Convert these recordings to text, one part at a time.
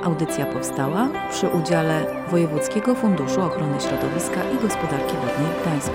Audycja powstała przy udziale Wojewódzkiego Funduszu Ochrony Środowiska i Gospodarki Wodnej w Gdańsku.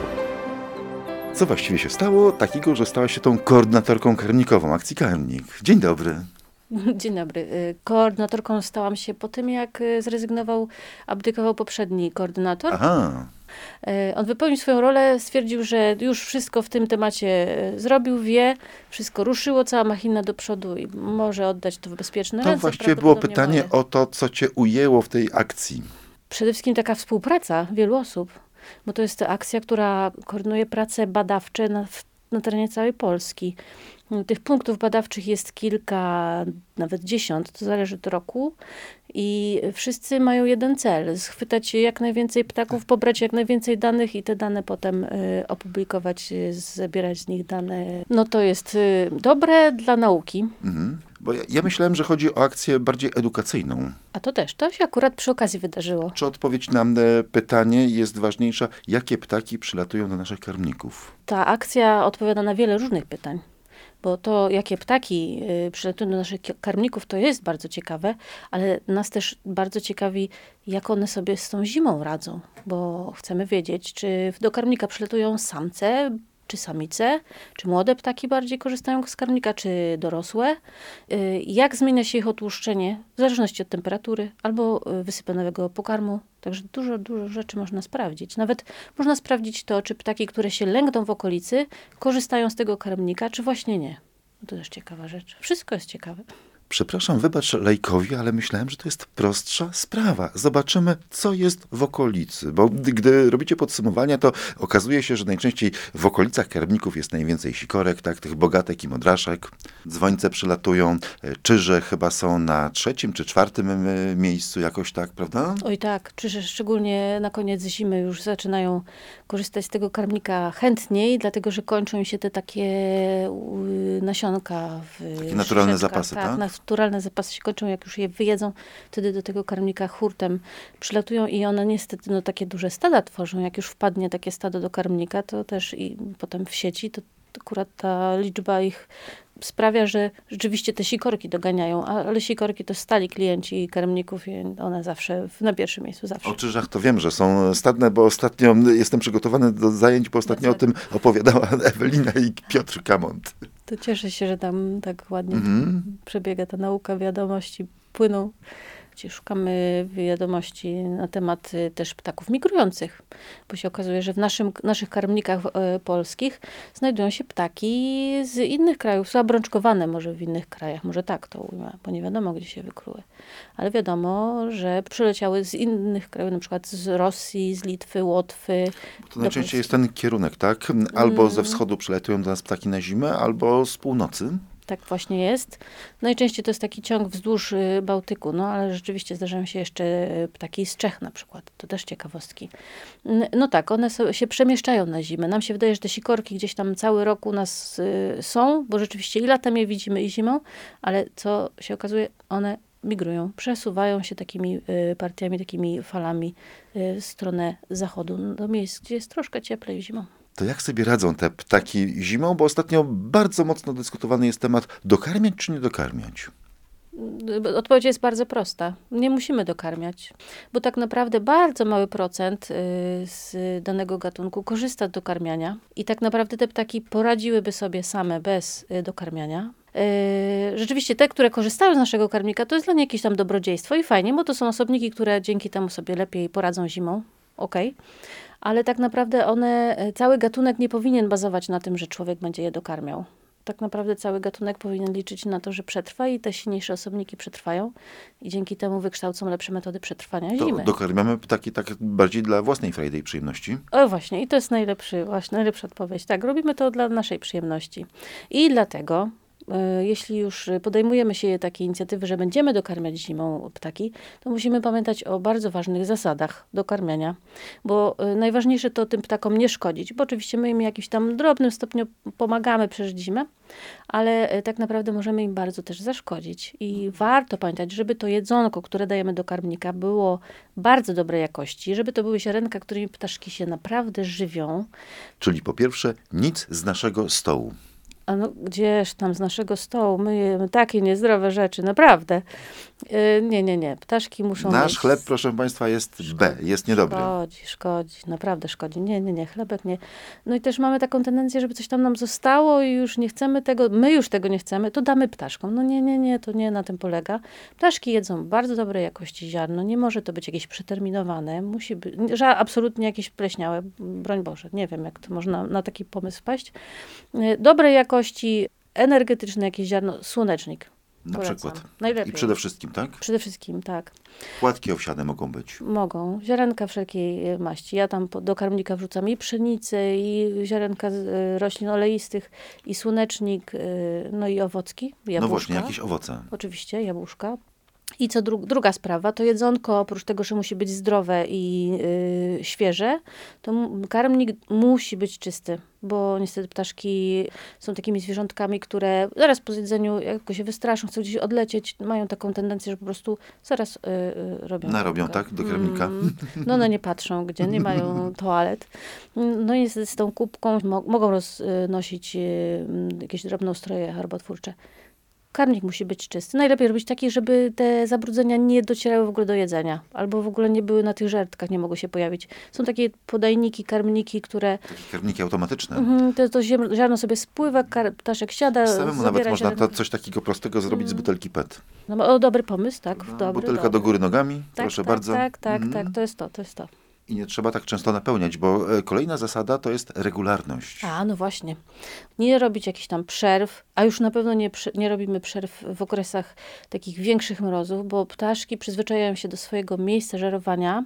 Co właściwie się stało takiego, że stała się tą koordynatorką karmnikową akcji Karmnik? Dzień dobry. Dzień dobry. Koordynatorką stałam się po tym, jak abdykował poprzedni koordynator. Aha. On wypełnił swoją rolę, stwierdził, że już wszystko w tym temacie zrobił, wie, wszystko ruszyło, cała machina do przodu i może oddać to w bezpieczne To ręce. właściwie było Prawdopodobnie pytanie o to, co cię ujęło w tej akcji. Przede wszystkim taka współpraca wielu osób, bo to jest akcja, która koordynuje prace badawcze na terenie całej Polski. Tych punktów badawczych jest kilka, nawet 10, to zależy od roku. I wszyscy mają jeden cel, schwytać jak najwięcej ptaków, pobrać jak najwięcej danych i te dane potem opublikować, zbierać z nich dane. No to jest dobre dla nauki. Bo ja myślałem, że chodzi o akcję bardziej edukacyjną. A to się akurat przy okazji wydarzyło. Czy odpowiedź na pytanie jest ważniejsza, jakie ptaki przylatują do naszych karmników? Ta akcja odpowiada na wiele różnych pytań. Bo to, jakie ptaki przylatują do naszych karmników, to jest bardzo ciekawe, ale nas też bardzo ciekawi, jak one sobie z tą zimą radzą. Bo chcemy wiedzieć, czy do karmnika przylatują samce, czy samice, czy młode ptaki bardziej korzystają z karmnika, czy dorosłe. Jak zmienia się ich otłuszczenie, w zależności od temperatury albo wysypanego pokarmu. Także dużo rzeczy można sprawdzić. Nawet można sprawdzić to, czy ptaki, które się lęgną w okolicy, korzystają z tego karmnika, czy właśnie nie. To też ciekawa rzecz. Wszystko jest ciekawe. Przepraszam, wybacz lajkowi, ale myślałem, że to jest prostsza sprawa. Zobaczymy, co jest w okolicy. Bo gdy robicie podsumowania, to okazuje się, że najczęściej w okolicach karmników jest najwięcej sikorek, tak, tych bogatek i modraszek. Dzwońce przylatują, czyże chyba są na 3. czy 4. miejscu jakoś tak, prawda? Oj tak, czyże szczególnie na koniec zimy już zaczynają korzystać z tego karmnika chętniej, dlatego że kończą im się te takie nasionka w Takie naturalne szyszeczkach. zapasy, tak? Naturalne zapasy się kończą, jak już je wyjedzą, wtedy do tego karmnika hurtem przylatują i one niestety takie duże stada tworzą. Jak już wpadnie takie stado do karmnika, to też i potem w sieci, to akurat ta liczba ich sprawia, że rzeczywiście te sikorki doganiają, ale sikorki to stali klienci karmników i one zawsze na pierwszym miejscu. Zawsze. O czyżach to wiem, że są stadne, bo ostatnio jestem przygotowany do zajęć, bo ostatnio o tym opowiadała Ewelina i Piotr Kamont. To cieszę się, że tam tak ładnie przebiega ta nauka, wiadomości płyną. Szukamy wiadomości na temat też ptaków migrujących, bo się okazuje, że w naszych karmnikach polskich znajdują się ptaki z innych krajów, zabrączkowane może w innych krajach, może tak to ujmę, bo nie wiadomo, gdzie się wykluły. Ale wiadomo, że przyleciały z innych krajów, na przykład z Rosji, z Litwy, Łotwy. To najczęściej jest ten kierunek, tak? Albo ze wschodu przylatują do nas ptaki na zimę, albo z północy. Tak właśnie jest. Najczęściej to jest taki ciąg wzdłuż Bałtyku, ale rzeczywiście zdarzają się jeszcze ptaki z Czech na przykład. To też ciekawostki. No tak, one się przemieszczają na zimę. Nam się wydaje, że te sikorki gdzieś tam cały rok u nas są, bo rzeczywiście i latem je widzimy i zimą, ale co się okazuje, one migrują, przesuwają się takimi partiami, takimi falami w stronę zachodu, do miejsc, gdzie jest troszkę cieplej zimą. To jak sobie radzą te ptaki zimą? Bo ostatnio bardzo mocno dyskutowany jest temat dokarmiać czy nie dokarmiać. Odpowiedź jest bardzo prosta. Nie musimy dokarmiać, bo tak naprawdę bardzo mały procent z danego gatunku korzysta z dokarmiania i tak naprawdę te ptaki poradziłyby sobie same bez dokarmiania. Rzeczywiście te, które korzystają z naszego karmnika, to jest dla nich jakieś tam dobrodziejstwo i fajnie, bo to są osobniki, które dzięki temu sobie lepiej poradzą zimą. Okej. Ale tak naprawdę cały gatunek nie powinien bazować na tym, że człowiek będzie je dokarmiał. Tak naprawdę cały gatunek powinien liczyć na to, że przetrwa i te silniejsze osobniki przetrwają i dzięki temu wykształcą lepsze metody przetrwania zimy. Dokarmiamy ptaki tak bardziej dla własnej frajdy i przyjemności? O właśnie, i to jest najlepsza odpowiedź. Tak, robimy to dla naszej przyjemności. I dlatego jeśli już podejmujemy się takiej inicjatywy, że będziemy dokarmiać zimą ptaki, to musimy pamiętać o bardzo ważnych zasadach dokarmiania, bo najważniejsze to tym ptakom nie szkodzić, bo oczywiście my im w jakimś tam drobnym stopniu pomagamy przeżyć zimę, ale tak naprawdę możemy im bardzo też zaszkodzić. I warto pamiętać, żeby to jedzonko, które dajemy do karmnika, było bardzo dobrej jakości, żeby to były ziarenka, którymi ptaszki się naprawdę żywią. Czyli po pierwsze, nic z naszego stołu. A no gdzież tam z naszego stołu, my jemy takie niezdrowe rzeczy, naprawdę. Nie. Ptaszki muszą Nasz mieć... chleb, proszę państwa, jest B, jest niedobry. Szkodzi, naprawdę szkodzi. Nie, chlebek nie. No i też mamy taką tendencję, żeby coś tam nam zostało i już nie chcemy tego, my już tego nie chcemy, to damy ptaszkom. No nie, to nie na tym polega. Ptaszki jedzą bardzo dobrej jakości ziarno, nie może to być jakieś przeterminowane, musi być, absolutnie jakieś pleśniałe, broń Boże, nie wiem, jak to można na taki pomysł wpaść. Dobrej jakości, energetyczne jakieś ziarno, słonecznik. Na Polecam. przykład. Najlepiej. I przede wszystkim, tak? Przede wszystkim, tak. Płatki owsiane mogą być. Mogą. Ziarenka wszelkiej maści. Ja tam do karmnika wrzucam i pszenicę, i ziarenka roślin oleistych, i słonecznik, no i owocki, jabłuszka. No właśnie, jakieś owoce. Oczywiście, jabłuszka. I co druga sprawa, to jedzonko, oprócz tego, że musi być zdrowe i świeże, to karmnik musi być czysty, bo niestety ptaszki są takimi zwierzątkami, które zaraz po zjedzeniu, jak się wystraszą, chcą gdzieś odlecieć, mają taką tendencję, że po prostu zaraz robią. Narobią, kupkę. tak? Do karmnika. No one nie patrzą, gdzie nie mają toalet. No i niestety z tą kubką mogą roznosić jakieś drobnoustroje chorobotwórcze. Karmnik musi być czysty. Najlepiej robić taki, żeby te zabrudzenia nie docierały w ogóle do jedzenia. Albo w ogóle nie były na tych żertkach, nie mogły się pojawić. Są takie podajniki, karmniki, które... Takie karmniki automatyczne. To ziarno sobie spływa, ptaszek siada, Samemu nawet zabiera można ziarno. coś takiego prostego zrobić z butelki PET. No, dobry pomysł, tak. Butelka do góry nogami, Tak, proszę tak, bardzo. Tak, to jest to. I nie trzeba tak często napełniać, bo kolejna zasada to jest regularność. No właśnie. Nie robić jakichś tam przerw, a już na pewno nie robimy przerw w okresach takich większych mrozów, bo ptaszki przyzwyczajają się do swojego miejsca żerowania,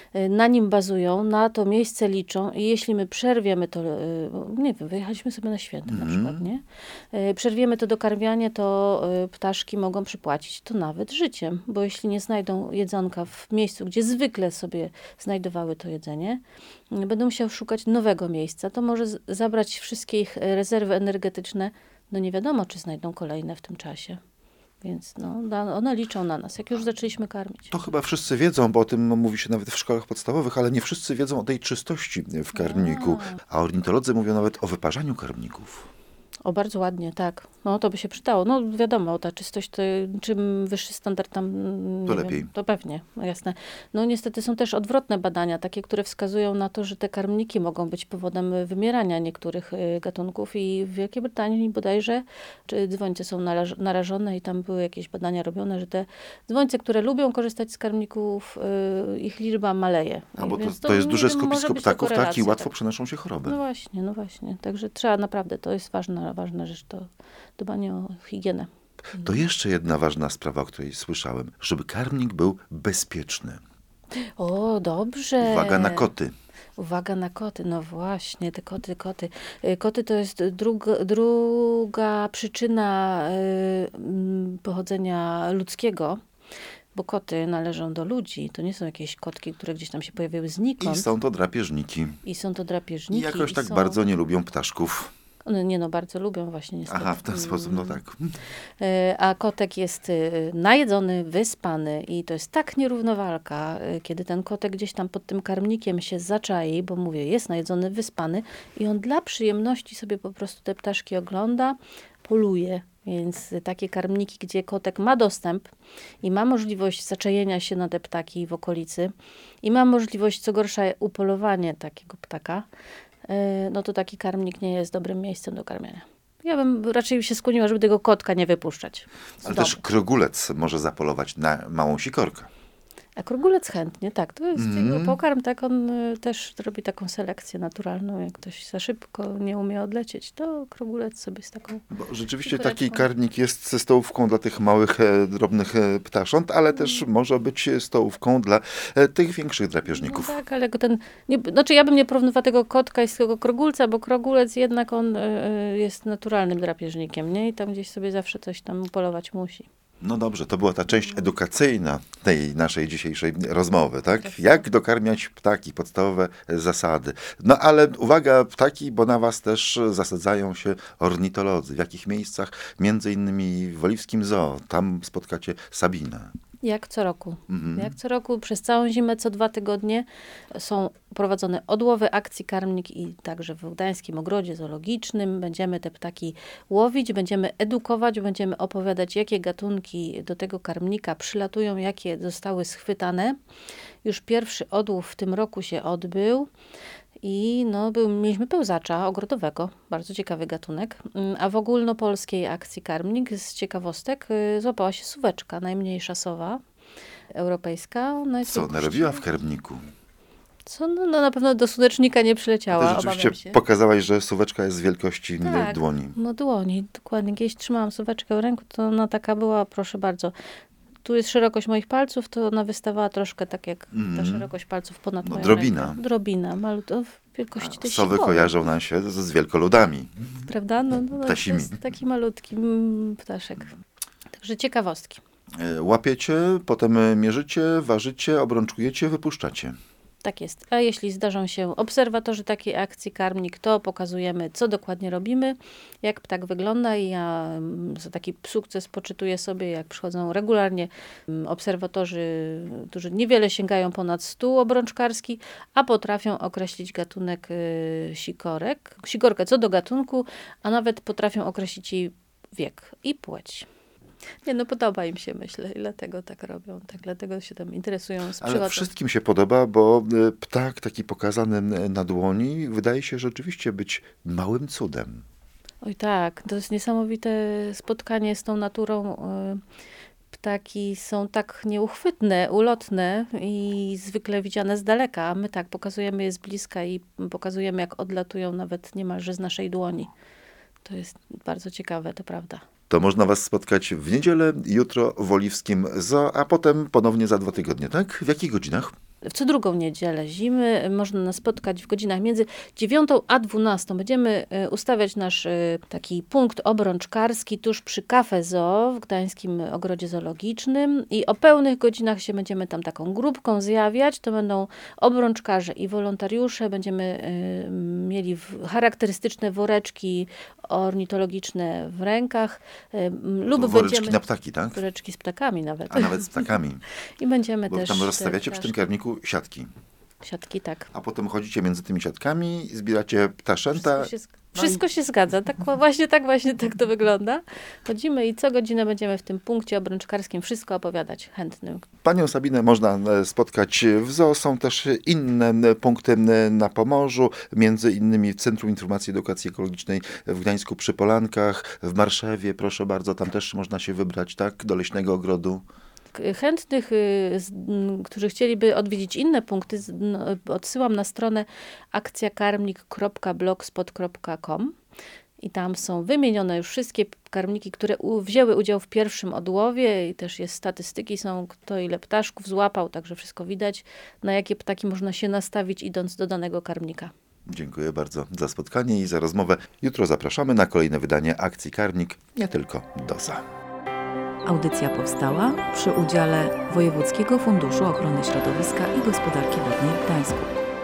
na nim bazują, na to miejsce liczą i jeśli my przerwiemy to, nie wiem, wyjechaliśmy sobie na święta na przykład, nie? Przerwiemy to dokarmianie, to ptaszki mogą przypłacić to nawet życiem, bo jeśli nie znajdą jedzonka w miejscu, gdzie zwykle sobie znajdowały to jedzenie, będą musiały szukać nowego miejsca. To może zabrać wszystkie ich rezerwy energetyczne. No nie wiadomo, czy znajdą kolejne w tym czasie. Więc one liczą na nas, jak już zaczęliśmy karmić. To chyba wszyscy wiedzą, bo o tym mówi się nawet w szkołach podstawowych, ale nie wszyscy wiedzą o tej czystości w karmniku. A ornitolodzy mówią nawet o wyparzaniu karmników. Bardzo ładnie, tak. No to by się przydało. No wiadomo, ta czystość, to czym wyższy standard tam, To lepiej. to pewnie, no jasne. No niestety są też odwrotne badania, takie, które wskazują na to, że te karmniki mogą być powodem wymierania niektórych gatunków i w Wielkiej Brytanii bodajże dzwońce są narażone i tam były jakieś badania robione, że te dzwońce, które lubią korzystać z karmników, ich liczba maleje. Bo Więc to jest duże może skupisko być to ptaków, tak? I korelacja, łatwo tak. przenoszą się choroby. No właśnie. Także trzeba naprawdę, to jest ważna rzecz, to dbanie o higienę. To jeszcze jedna ważna sprawa, o której słyszałem, żeby karmnik był bezpieczny. O, dobrze. Uwaga na koty. Uwaga na koty, no właśnie, te koty. Koty to jest druga przyczyna pochodzenia ludzkiego, bo koty należą do ludzi. To nie są jakieś kotki, które gdzieś tam się pojawiły znikąd. I są to drapieżniki. I są to drapieżniki. I jakoś tak są... bardzo nie lubią ptaszków. One bardzo lubią właśnie niestety. Aha, w ten sposób, no tak. A kotek jest najedzony, wyspany i to jest tak nierówna walka, kiedy ten kotek gdzieś tam pod tym karmnikiem się zaczai, bo mówię, jest najedzony, wyspany i on dla przyjemności sobie po prostu te ptaszki ogląda, poluje. Więc takie karmniki, gdzie kotek ma dostęp i ma możliwość zaczajenia się na te ptaki w okolicy i ma możliwość, co gorsza, upolowanie takiego ptaka, no to taki karmnik nie jest dobrym miejscem do karmienia. Ja bym raczej się skłoniła, żeby tego kotka nie wypuszczać z Ale domu. też krogulec może zapolować na małą sikorkę. A krogulec chętnie, tak. To jest jego pokarm, tak. On też robi taką selekcję naturalną. Jak ktoś za szybko nie umie odlecieć, to krogulec sobie z taką... Bo rzeczywiście Sikoreczką. taki karmnik jest ze stołówką dla tych małych, drobnych ptasząt, ale też może być stołówką dla tych większych drapieżników. No tak, ale znaczy ja bym nie porównywała tego kotka i z tego krogulca, bo krogulec jednak on jest naturalnym drapieżnikiem, nie? I tam gdzieś sobie zawsze coś tam polować musi. No dobrze, to była ta część edukacyjna tej naszej dzisiejszej rozmowy, tak? Jak dokarmiać ptaki, podstawowe zasady. No ale uwaga, ptaki, bo na was też zasadzają się ornitolodzy. W jakich miejscach? Między innymi w Oliwskim Zoo. Tam spotkacie Sabinę. Jak co roku. Mhm. Jak co roku, przez całą zimę, co 2 tygodnie są prowadzone odłowy akcji karmnik i także w Gdańskim Ogrodzie Zoologicznym. Będziemy te ptaki łowić, będziemy edukować, będziemy opowiadać, jakie gatunki do tego karmnika przylatują, jakie zostały schwytane. Już pierwszy odłów w tym roku się odbył. I mieliśmy pełzacza ogrodowego, bardzo ciekawy gatunek. A w ogólnopolskiej akcji karmnik z ciekawostek złapała się suweczka, najmniejsza sowa europejska. No i Co ona robiła w karmniku? Co? No, na pewno do słonecznika nie To przyleciała, rzeczywiście obawiam się. pokazałaś, że suweczka jest wielkości Tak. dłoni. No dłoni, dokładnie. Kiedyś trzymałam suweczkę w ręku, to ona taka była, proszę bardzo. Tu jest szerokość moich palców, to ona wystawała troszkę tak jak ta szerokość palców ponad moją drobina. rękę. Drobina, malutko, w wielkości tej Sowy sikory. kojarzą nam się z wielkoludami. Prawda? No, to Ptasimi. jest taki malutki ptaszek. Także ciekawostki. Łapiecie, potem mierzycie, ważycie, obrączkujecie, wypuszczacie. Tak jest. A jeśli zdarzą się obserwatorzy takiej akcji karmnik, to pokazujemy, co dokładnie robimy, jak ptak wygląda i ja za taki sukces poczytuję sobie, jak przychodzą regularnie obserwatorzy, którzy niewiele sięgają ponad 100 obrączkarski, a potrafią określić gatunek sikorkę co do gatunku, a nawet potrafią określić jej wiek i płeć. Nie, podoba im się, myślę, i dlatego tak robią, dlatego się tam interesują z Ale przyrodą. wszystkim się podoba, bo ptak taki pokazany na dłoni wydaje się rzeczywiście być małym cudem. Oj tak, to jest niesamowite spotkanie z tą naturą. Ptaki są tak nieuchwytne, ulotne i zwykle widziane z daleka, a my tak pokazujemy je z bliska i pokazujemy, jak odlatują nawet niemalże z naszej dłoni. To jest bardzo ciekawe, to prawda. To można was spotkać w niedzielę, jutro w Oliwskim Zoo, a potem ponownie za 2 tygodnie, tak? W jakich godzinach? W co drugą niedzielę zimy można nas spotkać w godzinach między 9 a 12. Będziemy ustawiać nasz taki punkt obrączkarski tuż przy Cafe Zoo w Gdańskim Ogrodzie Zoologicznym i o pełnych godzinach się będziemy tam taką grupką zjawiać. To będą obrączkarze i wolontariusze. Będziemy mieli charakterystyczne woreczki ornitologiczne w rękach. Lub Woreczki będziemy... na ptaki, tak? Woreczki z ptakami nawet. A nawet z ptakami. I będziemy Bo też... tam rozstawiacie przy tym ptaszki. karmniku siatki. Siatki, tak. A potem chodzicie między tymi siatkami, zbieracie ptaszęta. Wszystko się zgadza. Tak właśnie tak to wygląda. Chodzimy i co godzinę będziemy w tym punkcie obrączkarskim wszystko opowiadać chętnym. Panią Sabinę można spotkać w zoo. Są też inne punkty na Pomorzu, między innymi w Centrum Informacji i Edukacji Ekologicznej w Gdańsku przy Polankach, w Marszewie, proszę bardzo, tam też można się wybrać, tak, do Leśnego Ogrodu. Chętnych, którzy chcieliby odwiedzić inne punkty, odsyłam na stronę akcjakarmnik.blogspot.com i tam są wymienione już wszystkie karmniki, które wzięły udział w pierwszym odłowie i też jest statystyki, są kto ile ptaszków złapał, także wszystko widać, na jakie ptaki można się nastawić idąc do danego karmnika. Dziękuję bardzo za spotkanie i za rozmowę. Jutro zapraszamy na kolejne wydanie akcji Karmnik, nie tylko do zoo. Audycja powstała przy udziale Wojewódzkiego Funduszu Ochrony Środowiska i Gospodarki Wodnej w Gdańsku.